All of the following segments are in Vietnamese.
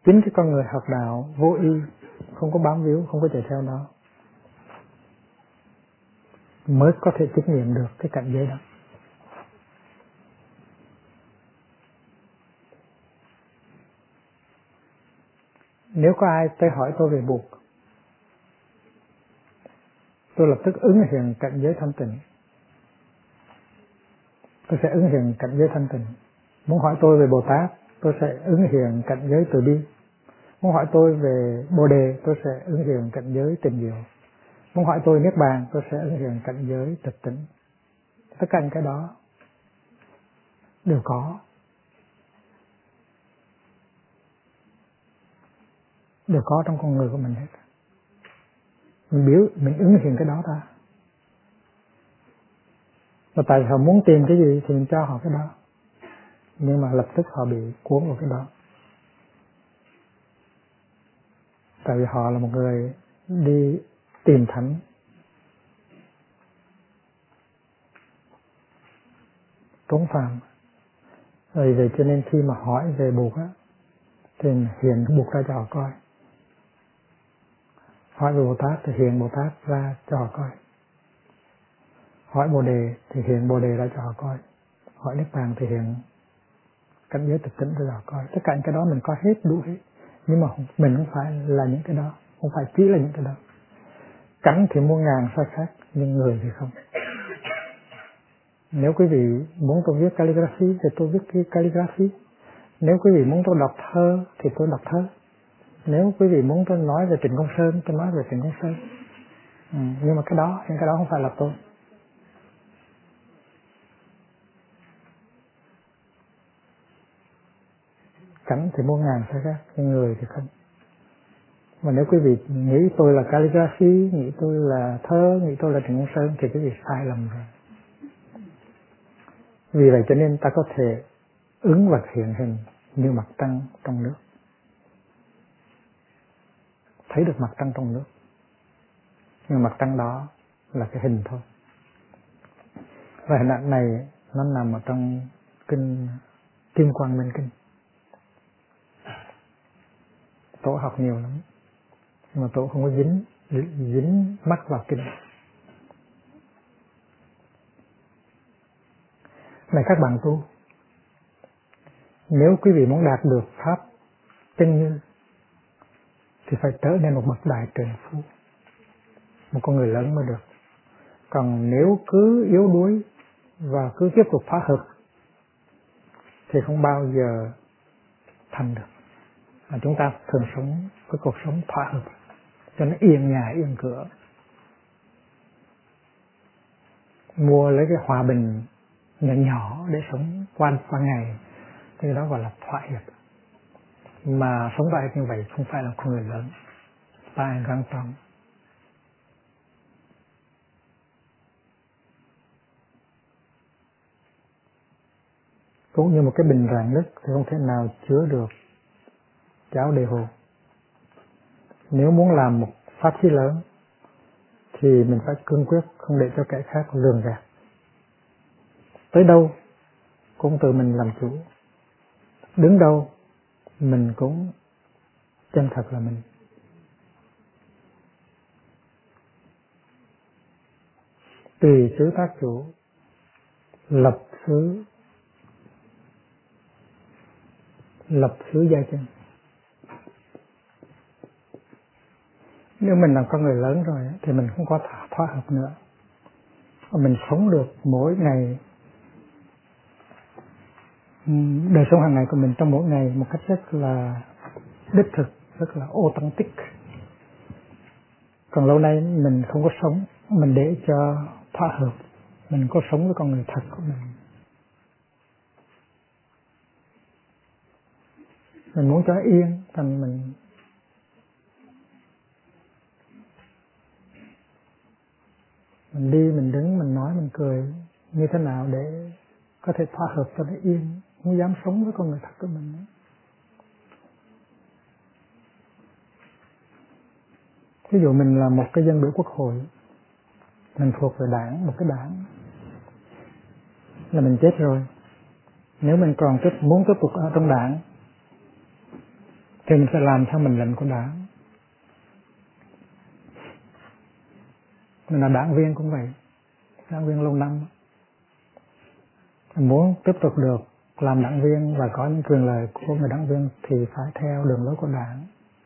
Chính cái con người học đạo vô y, không có bám víu, không có chạy theo nó, mới có thể chứng nghiệm được cái cảnh giới đó. Nếu có ai tới hỏi tôi về buộc, tôi lập tức ứng hiện cảnh giới thanh tịnh. Tôi sẽ ứng hiện cảnh giới thanh tịnh. Muốn hỏi tôi về Bồ Tát, tôi sẽ ứng hiện cảnh giới từ bi. Muốn hỏi tôi về Bồ Đề, tôi sẽ ứng hiện cảnh giới tình diệu. Muốn hỏi tôi Niết Bàn, tôi sẽ ứng hiện cảnh giới tịch tỉnh. Tất cả những cái đó đều có trong con người của mình hết. Mình ứng hiện cái đó ra. Và tại họ muốn tìm cái gì thì mình cho họ cái đó, nhưng mà lập tức họ bị cuốn vào cái đó. Tại vì họ là một người đi tìm thánh, trốn phàm. Vì vậy cho nên khi mà hỏi về buộc á, thì hiện buộc ra cho họ coi. Hỏi về Bồ Tát thì hiện Bồ Tát ra cho họ coi. Hỏi Bồ Đề thì hiện Bồ Đề ra cho họ coi. Hỏi Niết Bàn thì hiện cảnh giới tịch tỉnh ra cho họ coi. Tất cả những cái đó mình có hết, đủ hết. Nhưng mà mình không phải là những cái đó, không phải chỉ là những cái đó. Cảnh thì muôn ngàn sai khác, nhưng người thì không. Nếu quý vị muốn tôi viết calligraphy thì tôi viết cái calligraphy. Nếu quý vị muốn tôi đọc thơ thì tôi đọc thơ. Nếu quý vị muốn tôi nói về Trịnh Công Sơn, tôi nói về Trịnh Công Sơn. Nhưng mà những cái đó không phải là tôi. Cảnh thì muôn ngàn sai khác, nhưng người thì không. Mà nếu quý vị nghĩ tôi là calligraphy, nghĩ tôi là thơ, nghĩ tôi là Trịnh Công Sơn thì quý vị sai lầm rồi. Vì vậy cho nên ta có thể ứng vật hiện hình như mặt trăng trong nước. Thấy được mặt trăng trong nước. Nhưng mặt trăng đó là cái hình thôi. Và hình ảnh này nó nằm ở trong kinh Kim Quang Minh Kinh. Tổ học nhiều lắm, nhưng mà tổ không có dính mắt vào kinh. Này các bạn tu, nếu quý vị muốn đạt được pháp chân như thì phải trở nên một bậc đại trượng phu, một con người lớn mới được. Còn nếu cứ yếu đuối và cứ tiếp tục phá hợp thì không bao giờ thành được. Mà chúng ta thường sống cái cuộc sống thỏa hợp cho nó yên nhà yên cửa, mua lấy cái hòa bình nhỏ nhỏ để sống qua ngày, thì đó gọi là thỏa hiệp. Mà sống thỏa hiệp như vậy không phải là con người lớn. Tai găng trọng. Cũng như một cái bình rạn nứt thì không thể nào chứa được cháo đề hồ. Nếu muốn làm một pháp khí lớn thì mình phải cương quyết không để cho kẻ khác lường gạt. Tới đâu cũng tự mình làm chủ. Đứng đâu mình cũng chân thật là mình. Tùy xứ tác chủ, lập xứ gia chân. Nếu mình là con người lớn rồi thì mình không có thỏa hợp nữa. Mình sống được mỗi ngày, đời sống hàng ngày của mình trong mỗi ngày một cách rất là đích thực, rất là authentic. Còn lâu nay mình không có sống, mình để cho thỏa hợp, mình có sống với con người thật của mình. Mình muốn cho yên, thành mình đi, mình đứng, mình nói, mình cười như thế nào để có thể thỏa hợp cho nó yên, không dám sống với con người thật của mình nữa. Ví dụ mình là một cái dân biểu quốc hội, mình thuộc về đảng, một cái đảng là mình chết rồi. Nếu mình còn muốn tiếp tục ở trong đảng thì mình sẽ làm theo mệnh lệnh của đảng. Mình là đảng viên cũng vậy, đảng viên lâu năm. Mình muốn tiếp tục được làm đảng viên và có những quyền lợi của người đảng viên thì phải theo đường lối của đảng.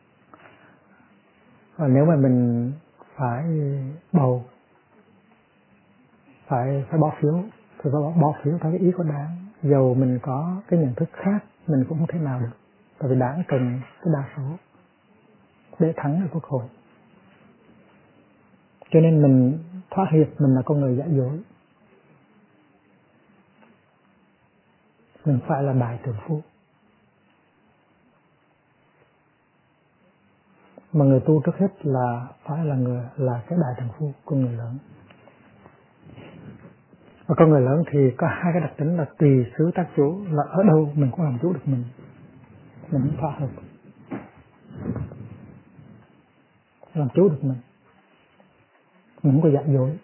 Và nếu mà mình phải bầu, phải bỏ phiếu thì phải bỏ phiếu theo cái ý của đảng. Dầu mình có cái nhận thức khác mình cũng không thể nào được, tại vì đảng cần cái đa số để thắng ở Quốc hội. Cho nên mình thỏa hiệp, mình là con người giả dối, mình phải là đại trượng phu. Mà người tu trước hết là phải là cái đại trượng phu, con người lớn. Và con người lớn thì có hai cái đặc tính là tùy xứ tác chủ, là ở đâu mình cũng làm chủ được mình không thỏa hợp, làm chủ được mình không có giả dối.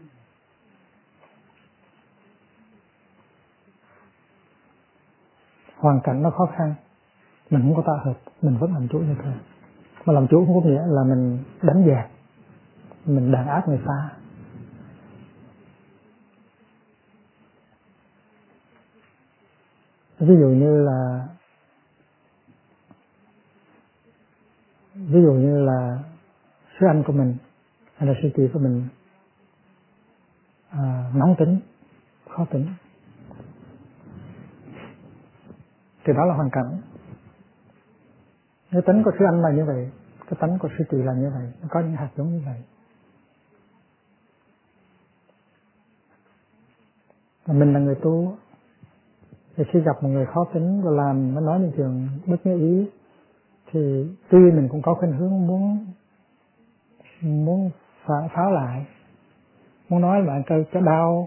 Hoàn cảnh nó khó khăn, mình không có thỏa hợp, mình vẫn làm chủ như thế. Mà làm chủ không có nghĩa là mình đánh dẹp, mình đàn áp người ta. Ví dụ như là sư anh của mình hay là sư chị của mình nóng tính, khó tính, thì đó là hoàn cảnh. Cái tính của sư anh là như vậy, cái tính của sư chị là như vậy, có những hạt giống như vậy. Và mình là người tu, thì khi gặp một người khó tính và nó nói những chuyện bất như ý, thì tuy mình cũng có khuynh hướng muốn pháo lại, muốn nói bạn cái đau,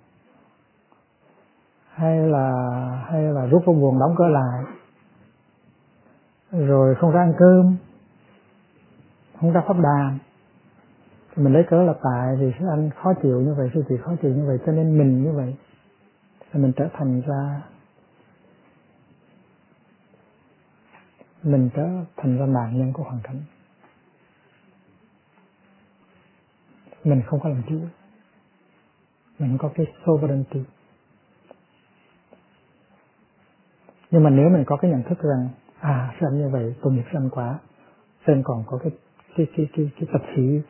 hay là rút vô buồng đóng cửa lại, rồi không ra ăn cơm, không ra pháp đàn. Thì mình lấy cớ là tại vì sư anh khó chịu như vậy, sư chị khó chịu như vậy, cho nên mình như vậy, thì mình trở thành ra nạn nhân của hoàn cảnh. Mình không có làm chủ, mình không có cái sovereignty. Nhưng mà nếu mình có cái nhận thức rằng sư anh như vậy, tội nghiệp sư anh quá, sư anh còn có cái tập khí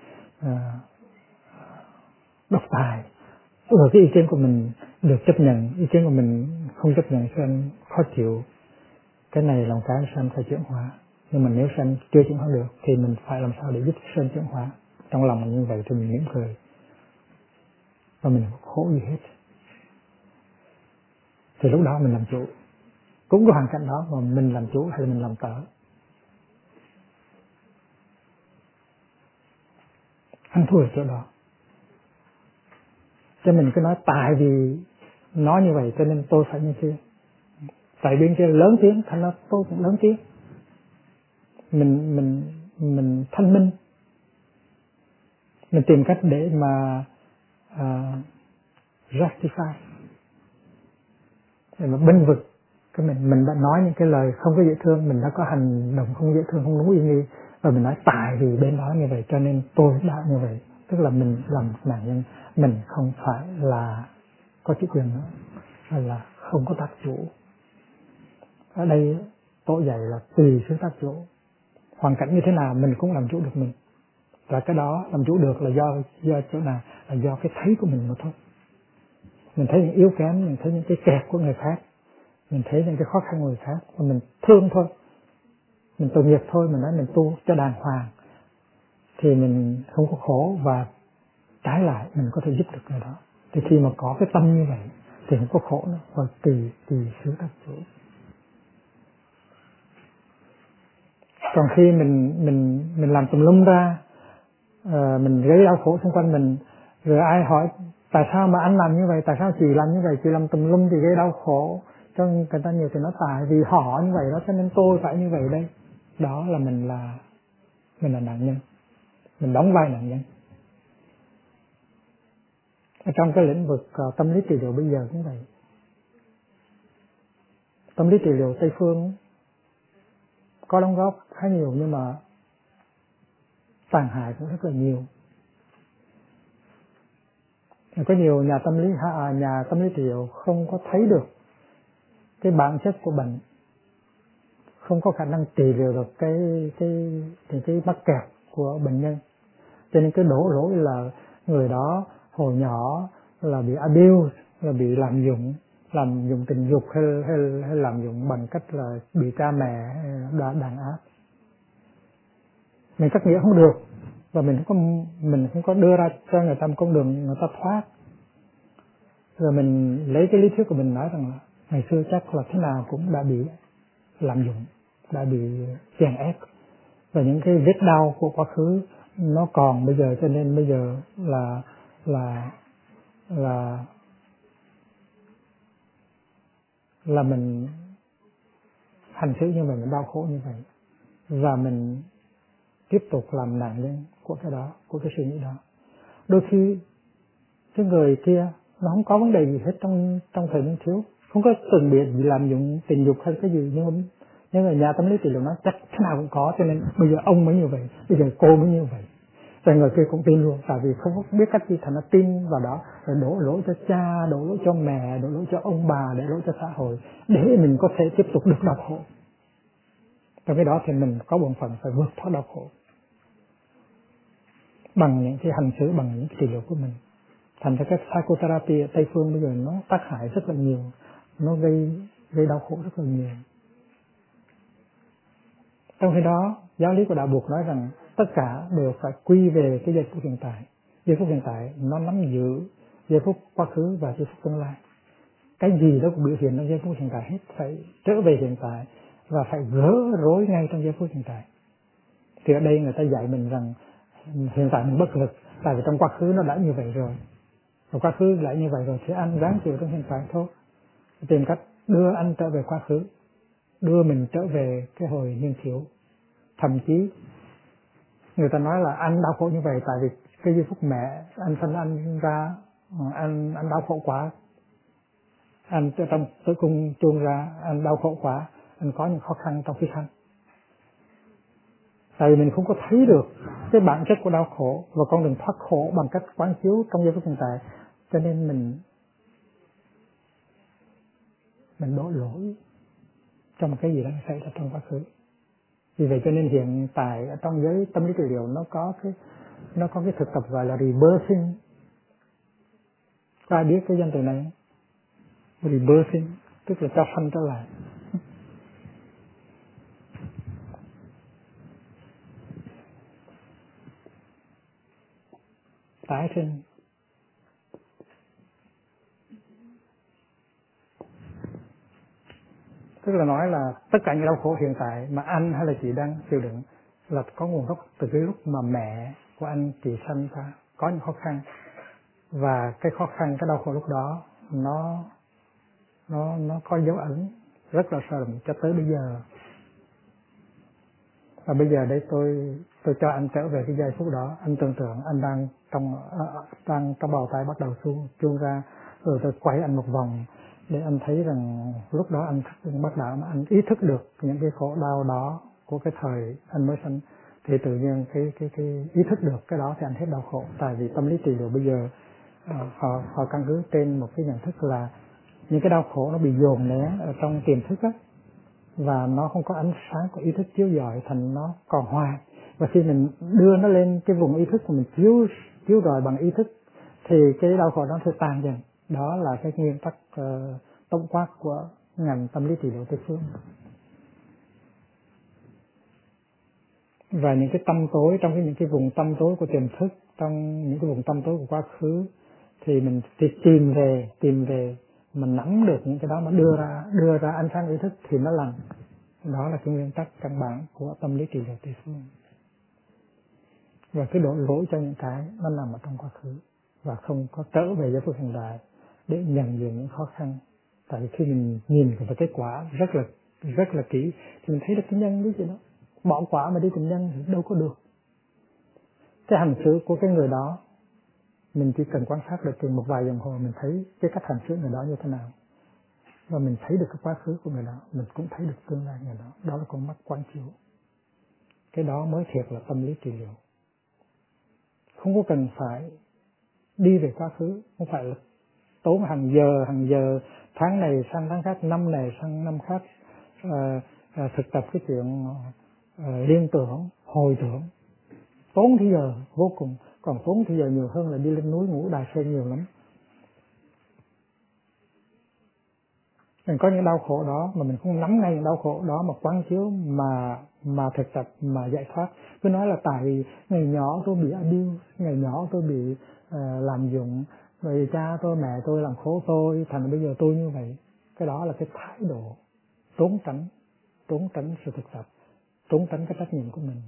độc tài, rồi cái ý kiến của mình được chấp nhận, ý kiến của mình không chấp nhận, sư anh khó chịu, cái này là một cái sư anh phải chuyển hóa. Nhưng mà nếu sư anh chưa chuyển hóa được thì mình phải làm sao để giúp sư anh chuyển hóa. Trong lòng mình như vậy thì mình mỉm cười và mình không khổ gì hết, thì lúc đó mình làm chủ. Cũng có hoàn cảnh đó mà mình làm chủ hay là mình làm tở. Ăn thua ở chỗ đó. Cho mình cứ nói tại vì nói như vậy cho nên tôi phải như kia. Tại bên kia lớn tiếng thành ra tôi cũng lớn tiếng. Mình thanh minh, mình tìm cách để mà justify, để mà bênh vực cái mình đã nói những cái lời không có dễ thương, mình đã có hành động không dễ thương, không đúng ý nghĩ, và mình nói tại vì bên đó như vậy cho nên tôi đã như vậy. Tức là mình làm nạn nhân, mình không phải là có chủ quyền nữa, hay là không có tác chủ. Ở đây tôi dạy là tùy sự tác chủ, hoàn cảnh như thế nào mình cũng làm chủ được mình. Và cái đó làm chủ được là do chỗ nào, là do cái thấy của mình mà thôi. Mình thấy những yếu kém, mình thấy những cái kẹt của người khác, mình thấy những cái khó khăn của người khác, và mình thương thôi, mình tội nghiệp thôi, mình nói mình tu cho đàng hoàng thì mình không có khổ, và trái lại mình có thể giúp được người đó. Thì khi mà có cái tâm như vậy thì không có khổ nữa, và tùy sự tác chủ. Còn khi mình làm tùm lum ra, mình gây đau khổ xung quanh mình, rồi ai hỏi tại sao mà anh làm như vậy, tại sao chị làm như vậy, chị làm tùm lum thì gây đau khổ cho người ta nhiều, thì nó tại vì họ như vậy đó cho nên tôi phải như vậy đây. Đó là mình là nạn nhân, mình đóng vai nạn nhân. Ở trong cái lĩnh vực tâm lý trị liệu bây giờ cũng vậy. Tâm lý trị liệu Tây phương có đóng góp khá nhiều nhưng mà tàn hại cũng rất là nhiều. Có nhiều nhà tâm lý trị liệu không có thấy được cái bản chất của bệnh, không có khả năng trị liệu được cái mắc kẹt của bệnh nhân, cho nên cái đổ lỗi là người đó hồi nhỏ là bị abuse, là bị lạm dụng tình dục hay lạm dụng bằng cách là bị cha mẹ đàn áp. Mình cắt nghĩa không được và mình không có đưa ra cho người ta một con đường người ta thoát. Rồi mình lấy cái lý thuyết của mình nói rằng là ngày xưa chắc là thế nào cũng đã bị lạm dụng, đã bị chèn ép, và những cái vết đau của quá khứ nó còn bây giờ, cho nên bây giờ là mình hành xử như vậy, mình đau khổ như vậy, và mình tiếp tục làm nạn nhân của cái đó, của cái suy nghĩ đó. Đôi khi cái người kia nó không có vấn đề gì hết trong thời niên thiếu, không có từng bị lạm dụng tình dục hay cái gì, nhưng mà nhà tâm lý trị liệu nói chắc thế nào cũng có, cho nên bây giờ ông mới như vậy, bây giờ cô mới như vậy, rồi người kia cũng tin luôn, tại vì không biết cách gì thành nó tin vào đó, rồi đổ lỗi cho cha, đổ lỗi cho mẹ, đổ lỗi cho ông bà, đổ lỗi cho xã hội để mình có thể tiếp tục được đau khổ. Trong cái đó thì mình có bổn phận phải vượt thoát đau khổ bằng những cái hành xử, bằng những cái trị liệu của mình. Thành ra cái psychotherapy ở Tây phương bây giờ nó tác hại rất là nhiều, nó gây đau khổ rất là nhiều. Trong khi đó giáo lý của đạo Phật nói rằng tất cả đều phải quy về cái giây phút hiện tại. Giây phút hiện tại nó nắm giữ giây phút quá khứ và giây phút tương lai. Cái gì đó cũng biểu hiện trong giây phút hiện tại hết, phải trở về hiện tại và phải gỡ rối ngay trong giây phút hiện tại. Thì ở đây người ta dạy mình rằng hiện tại mình bất lực, tại vì trong quá khứ nó đã như vậy rồi. Và quá khứ lại như vậy rồi thì anh ráng chịu trong hiện tại thôi. Tìm cách đưa anh trở về quá khứ, đưa mình trở về cái hồi niên thiếu. Thậm chí người ta nói là anh đau khổ như vậy tại vì cái giây phút mẹ anh sinh anh ra, anh đau khổ quá, anh trong tử cung chuông ra, anh đau khổ quá, anh có những khó khăn trong khi sanh. Tại vì mình không có thấy được cái bản chất của đau khổ và con đường thoát khổ bằng cách quán chiếu trong giây phút hiện tại, cho nên mình đổ lỗi trong cái gì đó xảy ra trong quá khứ. Vì vậy cho nên hiện tại ở trong giới tâm lý trị liệu nó có cái thực tập gọi là rebirthing. Có ai biết cái danh từ này? Rebirthing tức là cho sanh trở lại. Tái sinh. Tức là nói là tất cả những đau khổ hiện tại mà anh hay là chị đang chịu đựng là có nguồn gốc từ cái lúc mà mẹ của anh chị sanh ra có những khó khăn, và cái khó khăn, cái đau khổ lúc đó nó có dấu ấn rất là sâu đậm cho tới bây giờ. Và bây giờ để tôi cho anh trở về cái giây phút đó. Anh tưởng tượng anh đang trong bào thai bắt đầu chuông ra, rồi tôi quay anh một vòng để anh thấy rằng lúc đó anh bắt đầu anh ý thức được những cái khổ đau đó của cái thời anh mới sinh, thì tự nhiên cái ý thức được cái đó thì anh hết đau khổ. Tại vì tâm lý trị liệu bây giờ họ căn cứ trên một cái nhận thức là những cái đau khổ nó bị dồn nén ở trong tiềm thức á, và nó không có ánh sáng của ý thức chiếu rọi, thành nó còn hoài. Và khi mình đưa nó lên cái vùng ý thức của mình chiếu rọi bằng ý thức thì cái đau khổ nó sẽ tan dần. Đó là cái nguyên tắc tổng quát của ngành tâm lý trị liệu Tây phương. Và những cái tâm tối trong những cái vùng tâm tối của tiềm thức, trong những cái vùng tâm tối của quá khứ, thì mình tìm về mình nắm được những cái đó, mà đưa ra ánh sáng ý thức thì nó lành. Đó là cái nguyên tắc căn bản của tâm lý trị liệu Tây phương. Và cái đổ lỗi cho những cái nó nằm ở trong quá khứ và không có trở về giây phút hiện tại để nhận diện những khó khăn. Tại vì khi mình nhìn vào kết quả rất là kỹ thì mình thấy được cái nhân cái gì đó. Bỏ quả mà đi tìm nhân thì đâu có được. Cái hành xử của cái người đó mình chỉ cần quan sát được chừng một vài đồng hồ, mình thấy cái cách hành xử người đó như thế nào. và mình thấy được cái quá khứ của người đó, mình cũng thấy được tương lai người đó. Đó là con mắt quán chiếu. Cái đó mới thiệt là tâm lý trị liệu. Không có cần phải đi về quá khứ, không phải là tốn hàng giờ, tháng này sang tháng khác, năm này sang năm khác, thực tập cái chuyện liên tưởng, hồi tưởng, tốn thời giờ vô cùng, còn tốn thời giờ nhiều hơn là đi lên núi ngủ Đài Sơn nhiều lắm. Mình có những đau khổ đó mà mình không nắm ngay những đau khổ đó mà quán chiếu mà thực tập mà giải thoát. Cứ nói là tại vì ngày nhỏ tôi bị abuse, ngày nhỏ tôi bị lạm dụng, rồi cha tôi mẹ tôi làm khổ tôi, thành bây giờ tôi như vậy. Cái đó là cái thái độ trốn tránh sự thực tập, trốn tránh cái trách nhiệm của mình.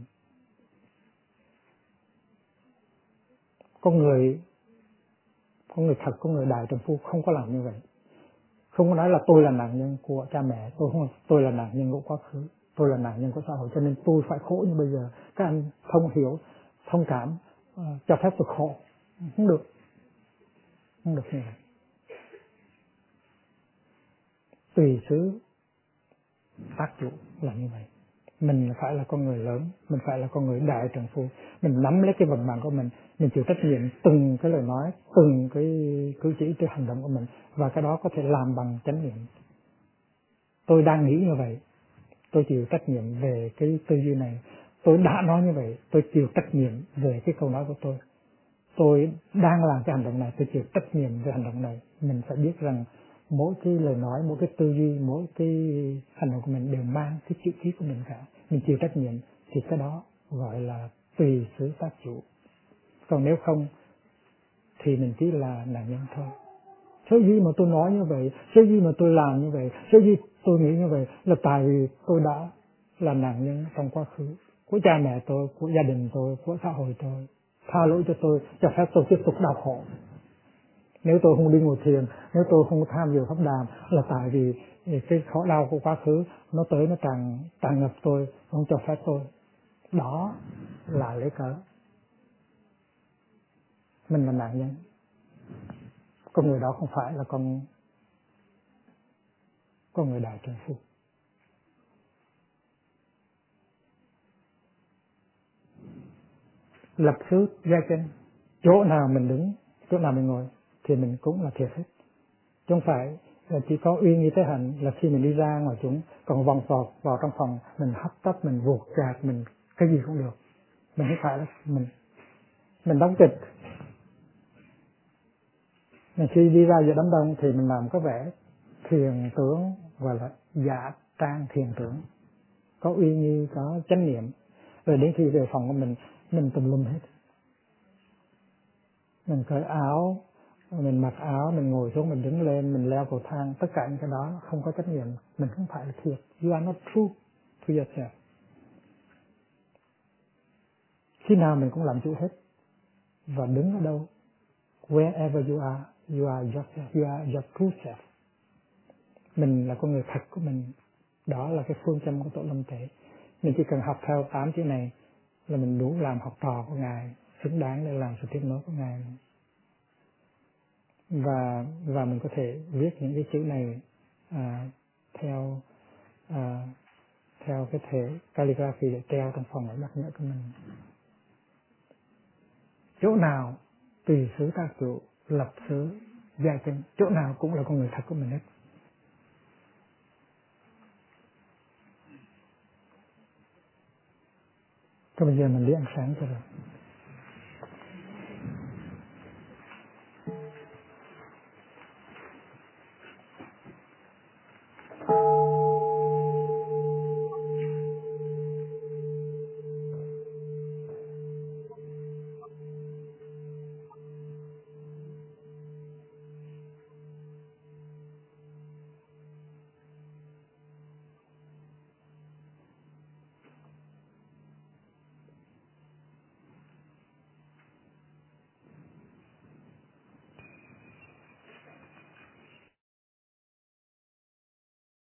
Con người thật, con người đại trượng phu không có làm như vậy. Không có nói là tôi là nạn nhân của cha mẹ, tôi là nạn nhân của quá khứ, tôi là nạn nhân của xã hội, cho nên tôi phải khổ như bây giờ. Các anh thông hiểu, thông cảm, cho phép tôi khổ. Không được như vậy. Tùy xứ tác chủ là như vậy. Mình phải là con người lớn, mình phải là con người đại trượng phu, mình nắm lấy cái vận mạng của mình chịu trách nhiệm từng cái lời nói, từng cái cử chỉ, cái hành động của mình, và cái đó có thể làm bằng chánh niệm. Tôi đang nghĩ như vậy, tôi chịu trách nhiệm về cái tư duy này. Tôi đã nói như vậy, tôi chịu trách nhiệm về cái câu nói của tôi. Tôi đang làm cái hành động này, tôi chịu trách nhiệm về hành động này. Mình phải biết rằng mỗi cái lời nói, mỗi cái tư duy, mỗi cái hành động của mình đều mang cái chữ ký của mình cả. Mình chịu trách nhiệm thì cái đó gọi là tùy xứ tác chủ. Còn nếu không thì mình chỉ là nạn nhân thôi. Số gì mà tôi nói như vậy, số gì mà tôi làm như vậy, số gì tôi nghĩ như vậy là tại vì tôi đã là nạn nhân trong quá khứ của cha mẹ tôi, của gia đình tôi, của xã hội tôi. Tha lỗi cho tôi, cho phép tôi tiếp tục đau khổ. Nếu tôi không đi ngồi thiền, nếu tôi không tham dự pháp đàm là tại vì cái khổ đau của quá khứ nó tới, nó tràn ngập tôi, không cho phép tôi. Đó là lấy cớ mình là nạn nhân. Con người đó không phải là con người đại trượng phu. Lập xứ gia chân, chỗ nào mình đứng, chỗ nào mình ngồi thì mình cũng là thiệt hết. Chứ không phải chỉ có uy nghi tế hạnh là khi mình đi ra ngoài chúng, còn vòng vọt vào trong phòng mình hấp tấp, mình vuột gạt, mình cái gì cũng được. Mình không phải là mình đóng kịch. Mình khi đi ra giữa đám đông thì mình làm có vẻ thiền tưởng, gọi là giả trang thiền tưởng, có uy nghi, có chánh niệm. Rồi đến khi về phòng của mình tùm lum hết. Mình cởi áo, mình mặc áo, mình ngồi xuống, mình đứng lên, mình leo cầu thang, tất cả những cái đó không có trách nhiệm. Mình không phải là thiệt. You are not true to yourself. Khi nào mình cũng làm chủ hết. Và đứng ở đâu, wherever you are yourself, you are your true self. Mình là con người thật của mình. Đó là cái phương châm của Tổ Lâm Tế. Mình chỉ cần học theo 8 chữ này là mình đủ làm học trò của Ngài, xứng đáng để làm sự tiếp nối của Ngài. Và mình có thể viết những cái chữ này theo cái thể calligraphy để treo trong phòng ở nhắc nhở của mình. Chỗ nào tùy xứ tác chủ, lập xứ gia chân, chỗ nào cũng là con người thật của mình hết. Còn bây giờ mình đi ăn sáng cho rồi.